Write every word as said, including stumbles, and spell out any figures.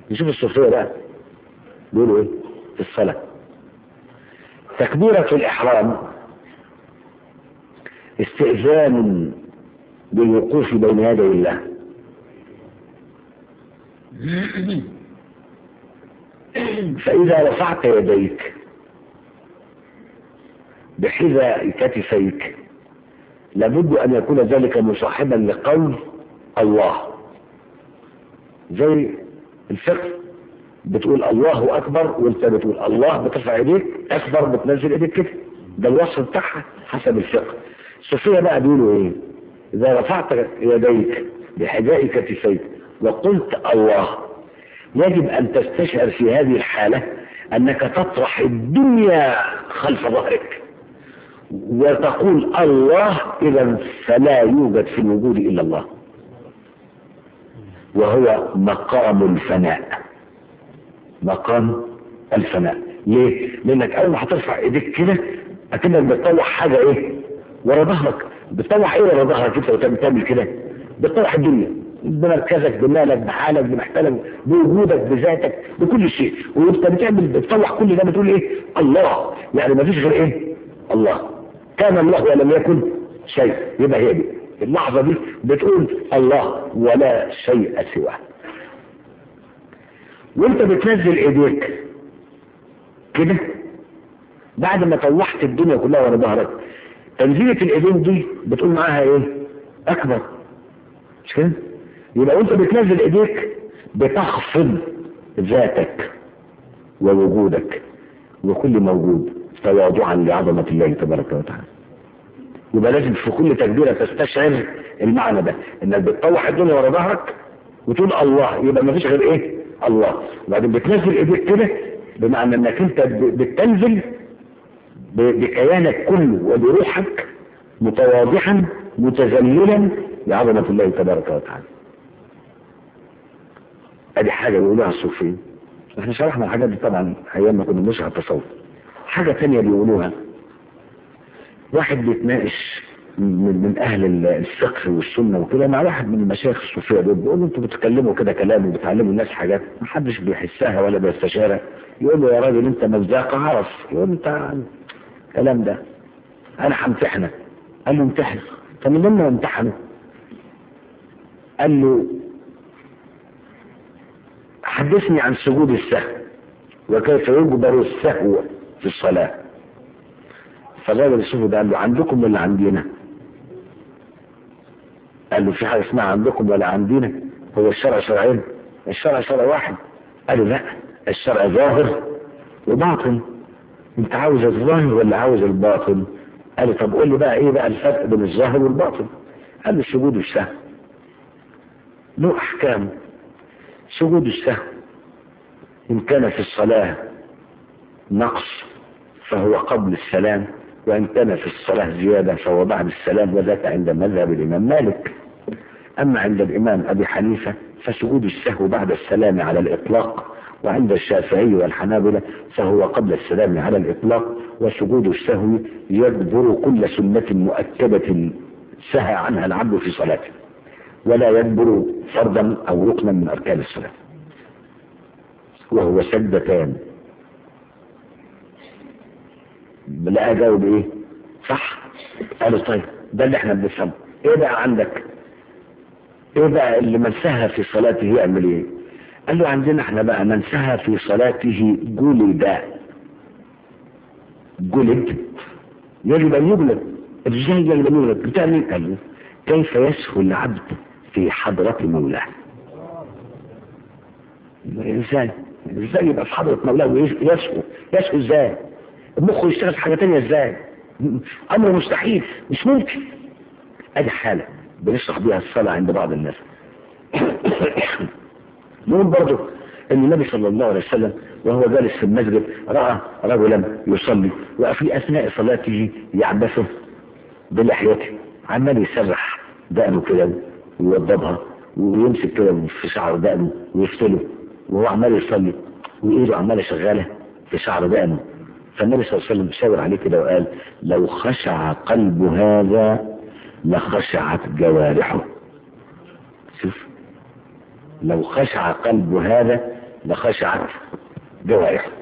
نشوف الصوفية بقى بيقولوا ايه في الصلاة. تكبيرة الإحرام استئذان بالوقوف بين يدي الله، فإذا رفعت يديك بحذاء كتفيك لابد أن يكون ذلك مصاحبا لقول الله، زي الفقه بتقول الله أكبر وانت بتقول الله بترفع يديك، أكبر بتنزل يديك كده، ده الوصف بتاعها حسب الفقه. الصوفية بقى بيقولوا ايه؟ إذا رفعت يديك بحذاء كتفيك وقلت الله يجب أن تستشعر في هذه الحالة أنك تطرح الدنيا خلف ظهرك وتقول الله، إذا فلا يوجد في الوجود إلا الله، وهو مقام الفناء. مقام الفناء ليه؟ لأنك أول ما هترفع إيديك كده أكنك بتطوح حاجة إيه ورا ظهرك. بتطوح إيه ورا ظهرك أنت وتعمل كده؟ بتطوح الدنيا بمركزك بمالك بحالك بمحتلك بوجودك بذاتك بكل شيء، وانت بتعمل بتطوح كل ده بتقول ايه؟ الله. يعني ما فيش غير ايه؟ الله. كان الله ولم يكن شيء. يبقى هي دي اللحظة دي بتقول الله ولا شيء سواه. وانت بتنزل ايديك كده بعد ما طوحت الدنيا كلها ورا ظهرك، تنزيلة الايدين دي بتقول معاها ايه؟ اكبر. مش كده؟ يبقى وانت بتنزل ايديك بتخفض ذاتك ووجودك وكل موجود تواضعا لعظمة الله تبارك وتعالى. يبقى لازم في كل تكبيرة تستشعر المعنى ده، انك بتطوح الدنيا ورا ظهرك وتقول الله، يبقى ما فيش غير ايه؟ الله. وبعدين بتنزل ايديك كده بمعنى انك انت بتنزل بكيانك كله وبروحك متواضعا متذللا لعظمة الله تبارك وتعالى. ادي حاجة بيقولوها الصوفيين. احنا شرحنا الحاجات دي طبعا ايام ما كنا بنشرح التصوف. حاجة تانية بيقولوها، واحد بيتناقش من, من اهل الفقه والسنة وكده مع واحد من المشايخ الصوفية دول، بيقول له انتوا بتتكلموا كده كلام وبتعلموا الناس حاجات محدش بيحسها ولا بيستشعرها. يقول له يا راجل انت مزاق عرف، يقول انت الكلام ده انا همتحنك. قال له امتحن. فمن ضمن امتحنه قال له حدثني عن سجود السهو وكيف يجبر السهو في الصلاة. فالراجل الصوفي ده قال له عندكم ولا عندنا؟ قال له في حاجة اسمها عندكم ولا عندنا؟ هو الشرع شرعين؟ الشرع شرع واحد. قال له لا، الشرع ظاهر وباطن، انت عاوز الظاهر ولا عاوز الباطن؟ قال له طب قول لي بقى ايه بقى الفرق بين الظاهر والباطن؟ قال له سجود السهو له احكام. سجود السهو ان كان في الصلاة نقص فهو قبل السلام، وان كان في الصلاة زيادة فهو بعد السلام، وذاك عند مذهب الامام مالك. اما عند الامام ابي حنيفة فسجود السهو بعد السلام على الاطلاق، وعند الشافعي والحنابلة فهو قبل السلام على الاطلاق. وسجود السهو يجبر كل سنة مؤكدة سهى عنها العبد في صلاته، ولا يجبر فرضا او ركنا من اركان الصلاة، وهو سجدتان. لا اجاوب ايه؟ صح. قالوا طيب ده اللي احنا بنفهمه. ايه بقى عندك؟ ايه بقى اللي من سهى في صلاته يعمل ايه؟ قال له عندنا احنا بقى من سهى في صلاته جلد. جلد يجب ان يجلد. ازاي يجب ان يجلد؟ بتعمل قال له كيف يسهو العبد في حضرة مولاه؟ ازاي؟ ازاي يبقى في حضرة مولاه ويسهو؟ يسهو ازاي؟ المخ يشتغل في حاجة تانية ازاي؟ امر مستحيل، مش ممكن. ادي حالة بنشرح بيها الصلاة عند بعض الناس. نقول برضو ان النبي صلى الله عليه وسلم وهو جالس في المسجد رأى رجلا يصلي وفي اثناء صلاته يعبثه بلحيته، عمال يسرح دقنه كده ويوضبها ويمسك كده في شعر دقنه ويفتله وهو عمال يصلي وايده عماله شغاله في شعر دقنه. فالنبي صلى الله عليه وسلم شاور عليه كده وقال لو خشع قلب هذا لخشعت جوارحه. شوف، لو خشع قلب هذا لخشعت جوارحه.